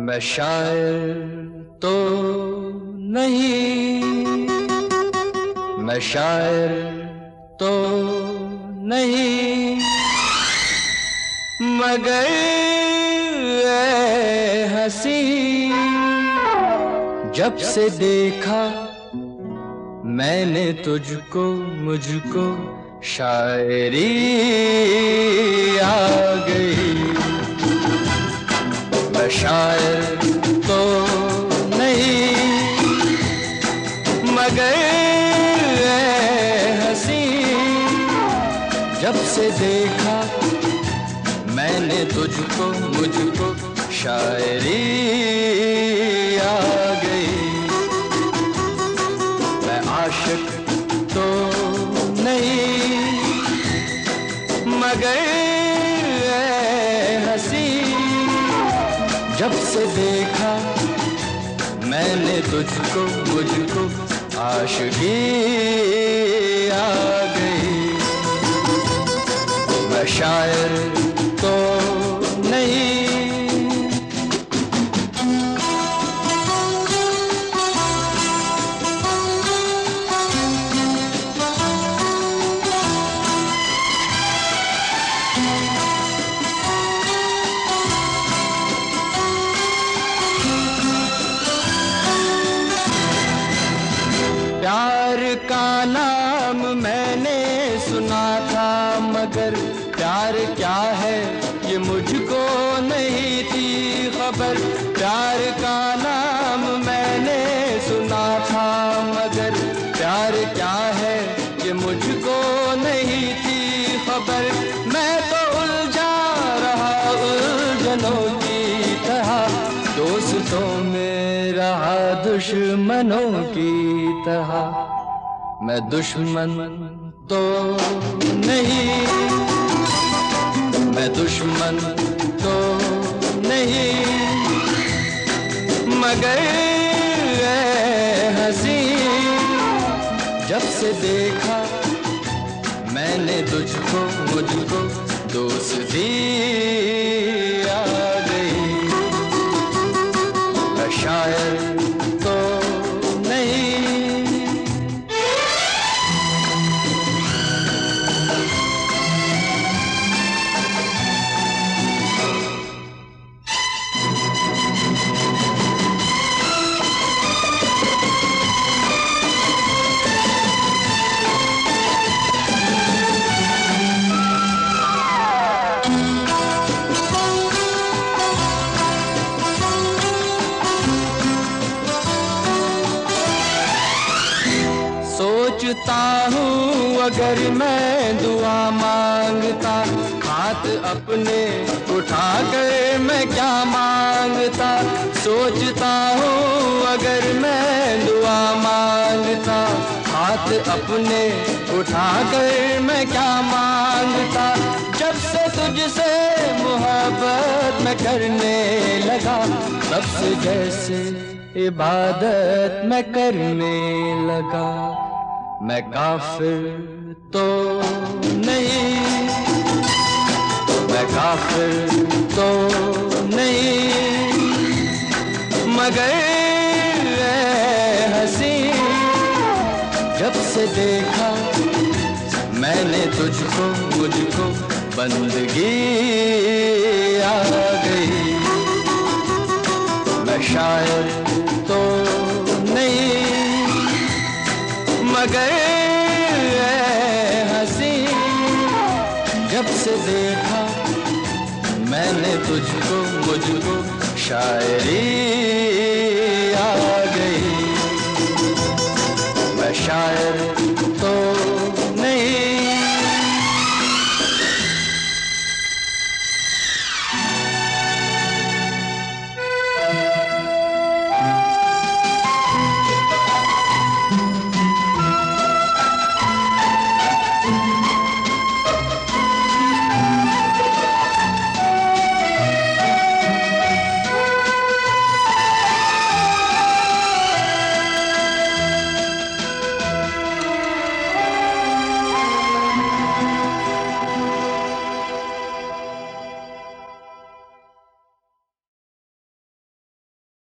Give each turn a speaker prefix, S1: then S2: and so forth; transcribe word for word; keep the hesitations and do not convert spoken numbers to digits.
S1: मैं शायर तो नहीं, मैं शायर तो नहीं, मगर ऐ हंसी जब से देखा मैंने तुझको, मुझको शायरी आ गई। मैं शायर तो नहीं, मगर ऐ हंसी जब से देखा मैंने तुझको, मुझको शायरी आ गई। मैं आशिक तो नहीं, मगर ऐ हंसी जब से देखा मैंने तुझको, मुझको आशिकी आ गई। मैं शायर तो नहीं। प्यार का नाम मैंने सुना था, मगर प्यार क्या है ये मुझको नहीं थी खबर। प्यार का नाम मैंने सुना था, मगर प्यार क्या है ये मुझको नहीं थी खबर। मैं तो उलझा रहा उलझनों की तरह, दोस्तों में रहा दुश्मनों की तरह। मैं दुश्मन तो नहीं, मैं दुश्मन तो नहीं, मगर ऐ हंसी जब से देखा मैंने तुझको, मुझको दोस्ती आ गई। मैं शायर तो नहीं। सोचता हूँ अगर मैं दुआ मांगता, हाथ अपने उठा कर मैं क्या मांगता। सोचता हूँ अगर मैं दुआ मांगता, हाथ अपने उठा कर मैं क्या मांगता। जब से तुझसे मोहब्बत मैं करने लगा, तब से जैसे इबादत मैं करने लगा। मैं काफिर तो नहीं, मैं काफिर तो नहीं, मगर ऐ हंसी जब से देखा मैंने तुझको, मुझको बंदगी आ गई। मैं शायर तो नहीं, मगर ऐ हंसी जब से देखा मैंने तुझको, मुझको शायरी